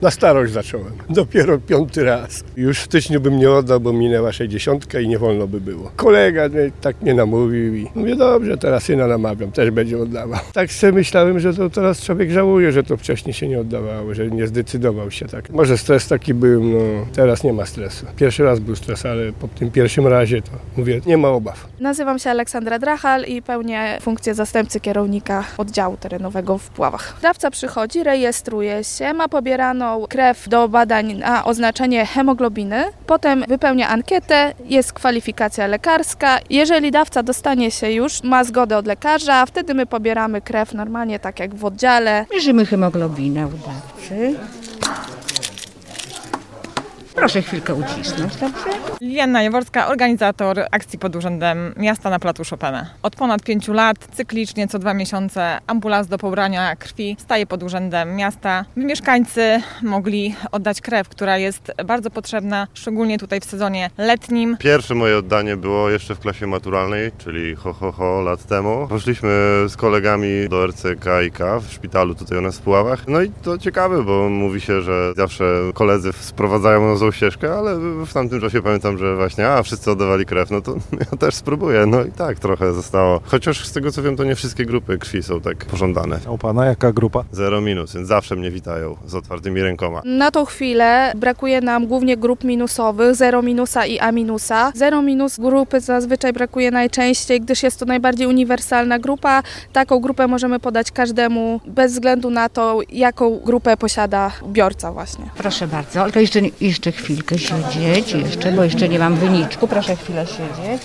Na starość zacząłem. Dopiero 5. raz. Już w styczniu bym nie oddał, bo minęła 60 i nie wolno by było. Kolega tak mnie namówił i mówię, dobrze, teraz syna namawiam, też będzie oddawał. Tak sobie myślałem, że to teraz człowiek żałuje, że to wcześniej się nie oddawało, że nie zdecydował się tak. Może stres taki był, no teraz nie ma stresu. Pierwszy raz był stres, ale po tym pierwszym razie to mówię, nie ma obaw. Nazywam się Aleksandra Drachal i pełnię funkcję zastępcy kierownika oddziału terenowego w Puławach. Dawca przychodzi, rejestruje się, ma pobieraną krew do badań na oznaczenie hemoglobiny, potem wypełnia ankietę, jest kwalifikacja lekarska. Jeżeli dawca dostanie się już, ma zgodę od lekarza, wtedy my pobieramy krew normalnie, tak jak w oddziale. Mierzymy hemoglobinę u dawcy. Proszę chwilkę ucisnąć, dobrze? Liliana Jaworska, organizator akcji pod Urzędem Miasta na placu Chopina. Od ponad 5 lat, cyklicznie co 2 miesiące, ambulans do pobrania krwi staje pod Urzędem Miasta, by mieszkańcy mogli oddać krew, która jest bardzo potrzebna, szczególnie tutaj w sezonie letnim. Pierwsze moje oddanie było jeszcze w klasie maturalnej, czyli lat temu. Poszliśmy z kolegami do RCKiK w szpitalu tutaj u nas w Puławach. No i to ciekawe, bo mówi się, że zawsze koledzy sprowadzają nas tą ścieżkę, ale w tamtym czasie pamiętam, że właśnie wszyscy oddawali krew, no to ja też spróbuję. No i tak trochę zostało. Chociaż z tego co wiem, to nie wszystkie grupy krwi są tak pożądane. A u pana jaka grupa? 0-, więc zawsze mnie witają z otwartymi rękoma. Na tą chwilę brakuje nam głównie grup minusowych, 0- i A-. 0- grupy zazwyczaj brakuje najczęściej, gdyż jest to najbardziej uniwersalna grupa. Taką grupę możemy podać każdemu, bez względu na to, jaką grupę posiada biorca właśnie. Proszę bardzo, ale to jeszcze chwilkę siedzieć, bo jeszcze nie mam wyniczku. Proszę chwilę siedzieć.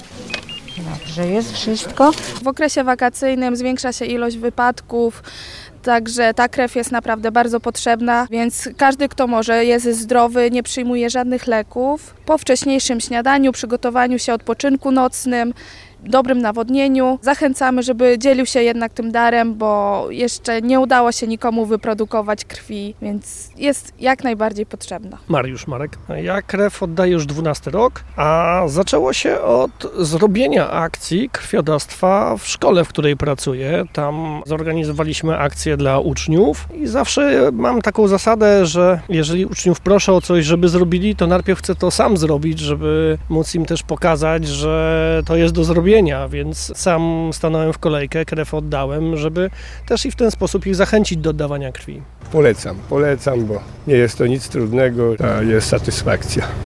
Dobrze, jest wszystko. W okresie wakacyjnym zwiększa się ilość wypadków, także ta krew jest naprawdę bardzo potrzebna, więc każdy, kto może, jest zdrowy, nie przyjmuje żadnych leków. Po wcześniejszym śniadaniu, przygotowaniu się, odpoczynku nocnym, dobrym nawodnieniu. Zachęcamy, żeby dzielił się jednak tym darem, bo jeszcze nie udało się nikomu wyprodukować krwi, więc jest jak najbardziej potrzebna. Mariusz Marek. Ja krew oddaję już 12 rok, a zaczęło się od zrobienia akcji krwiodawstwa w szkole, w której pracuję. Tam zorganizowaliśmy akcję dla uczniów i zawsze mam taką zasadę, że jeżeli uczniów proszę o coś, żeby zrobili, to najpierw chcę to sam zrobić, żeby móc im też pokazać, że to jest do zrobienia, więc sam stanąłem w kolejkę, krew oddałem, żeby też i w ten sposób ich zachęcić do oddawania krwi. Polecam, bo nie jest to nic trudnego, a jest satysfakcja.